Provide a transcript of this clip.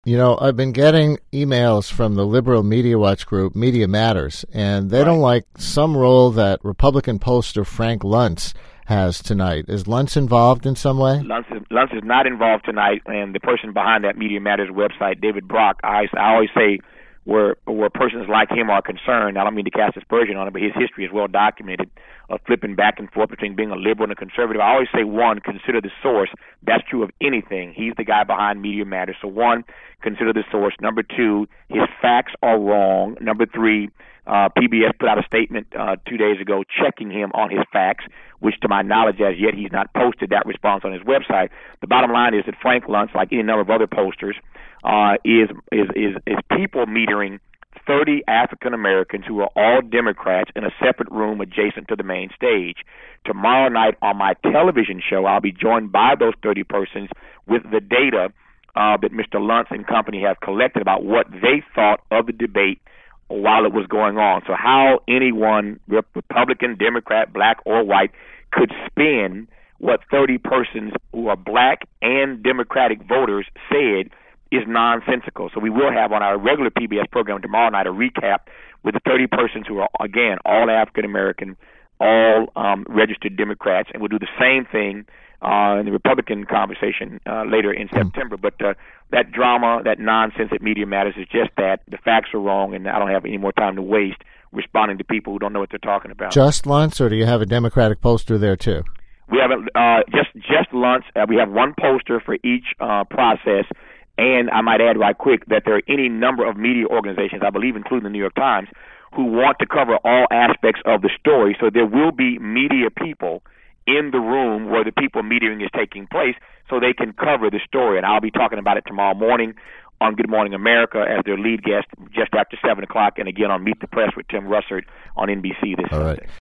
You know, I've been getting emails from the liberal media watch group, Media Matters, and they don't like some role that Republican pollster Frank Luntz has tonight. Is Luntz involved in some way? Luntz is not involved tonight, and the person behind that Media Matters website, David Brock, I always say where persons like him are concerned, I don't mean to cast aspersion on it, but his history is well documented of flipping back and forth between being a liberal and a conservative. I always say, one, consider the source. That's true of anything. He's the guy behind Media Matters. So, one, consider the source. Number two, his facts are wrong. Number three, PBS put out a statement 2 days ago checking him on his facts, which to my knowledge as yet he's not posted that response on his website. The bottom line is that Frank Luntz, like any number of other posters, is people metering 30 African Americans who are all Democrats in a separate room adjacent to the main stage. Tomorrow night on my television show, I'll be joined by those 30 persons with the data that Mr. Luntz and company have collected about what they thought of the debate while it was going on. So how anyone, Republican, Democrat, black, or white, could spin what 30 persons who are black and Democratic voters said is nonsensical. So we will have on our regular PBS program tomorrow night a recap with the 30 persons who are, again, all African-American, all registered Democrats, and we'll do the same thing in the Republican conversation later in September. But that drama, that nonsense at Media Matters is just that. The facts are wrong, and I don't have any more time to waste responding to people who don't know what they're talking about. Just Luntz, or do you have a Democratic pollster there too? We have just Luntz. We have one pollster for each process. And I might add right quick that there are any number of media organizations, I believe including the New York Times, who want to cover all aspects of the story. So there will be media people in the room where the people metering is taking place so they can cover the story. And I'll be talking about it tomorrow morning on Good Morning America as their lead guest just after 7 o'clock, and again on Meet the Press with Tim Russert on NBC this Sunday. All right.